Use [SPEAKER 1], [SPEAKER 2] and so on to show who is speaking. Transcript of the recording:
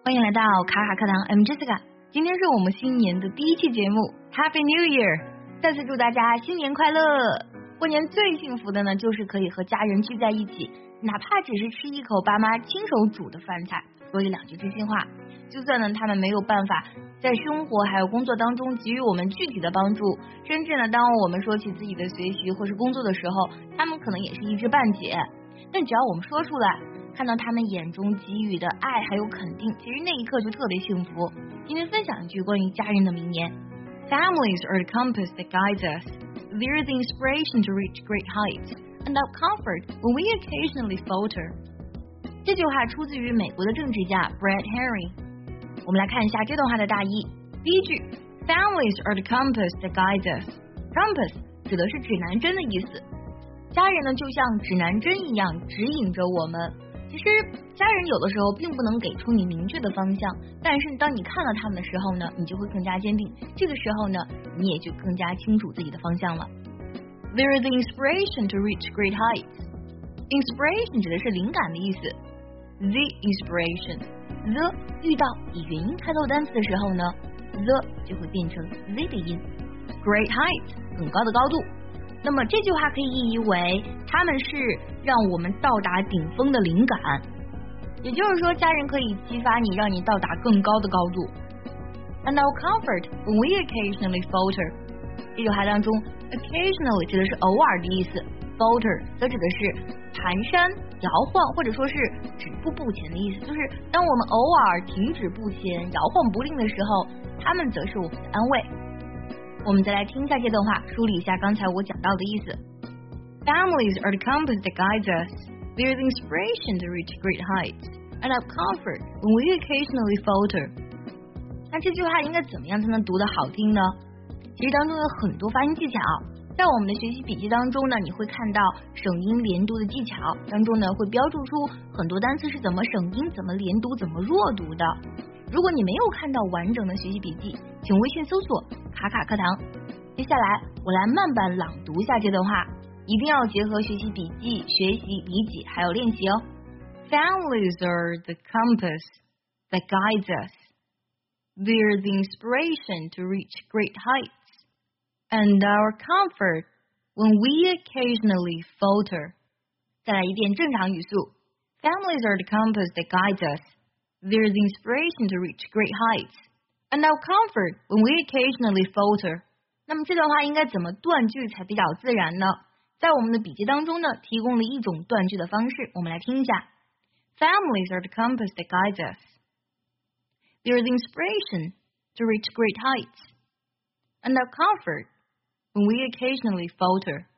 [SPEAKER 1] 欢迎来到卡卡课堂 ，I'm Jessica。今天是我们新年的第一期节目 ，Happy New Year！ 再次祝大家新年快乐！过年最幸福的呢，就是可以和家人聚在一起，哪怕只是吃一口爸妈亲手煮的饭菜，说一两句真心话。就算呢他们没有办法在生活还有工作当中给予我们具体的帮助，甚至呢当我们说起自己的学习或是工作的时候，他们可能也是一知半解。但只要我们说出来，看到他们眼中给予的爱还有肯定，其实那一刻就特别幸福。今天分享一句关于家人的名言 ：Families are the compass that guides us. They're the inspiration to reach great heights, and our comfort when we occasionally falter. 这句话出自于美国的政治家 Brett Henry。我们来看一下这段话的大意。第一句 ，Families are the compass that guides us. Compass 指的是指南针的意思。家人呢，就像指南针一样指引着我们。其实家人有的时候并不能给出你明确的方向，但是当你看到他们的时候呢，你就会更加坚定。这个时候呢，你也就更加清楚自己的方向了。They're the inspiration to reach great heights. Inspiration 指的是灵感的意思。The inspiration，the 遇到以元音开头单词的时候呢 ，the 就会变成 z 的音。Great heights 很高的高度。那么这句话可以意译为他们是让我们到达顶峰的灵感，也就是说家人可以激发你，让你到达更高的高度。And our comfort when we occasionally falter， 这句话当中 occasionally 指的是偶尔的意思， falter 则指的是蹒跚摇晃或者说是止步不前的意思，就是当我们偶尔停止不前摇晃不定的时候，他们则是我们的安慰。我们再来听一下这段话，梳理一下刚才我讲到的意思。Families are the compass that guides us. They're the inspiration to reach great heights, and our comfort when we occasionally falter. 那这句话应该怎么样才能读得好听呢？其实当中有很多发音技巧，在我们的学习笔记当中呢，你会看到省音连读的技巧，当中呢会标注出很多单词是怎么省音、怎么连读、怎么弱读的。如果你没有看到完整的学习笔记，请微信搜索卡卡课堂。接下来我来慢慢朗读一下这段话，一定要结合学习笔记学习理解还有练习哦。Families are the compass that guides us. They're the inspiration to reach great heights, and our comfort when we occasionally falter. 再来一遍正常语速。Families are the compass that guides us.They're the inspiration to reach great heights, and our comfort when we occasionally falter. 那么这段话应该怎么断句才比较自然呢？在我们的笔记当中呢，提供了一种断句的方式，我们来听一下。Families are the compass that guides us. They're the inspiration to reach great heights, and our comfort when we occasionally falter.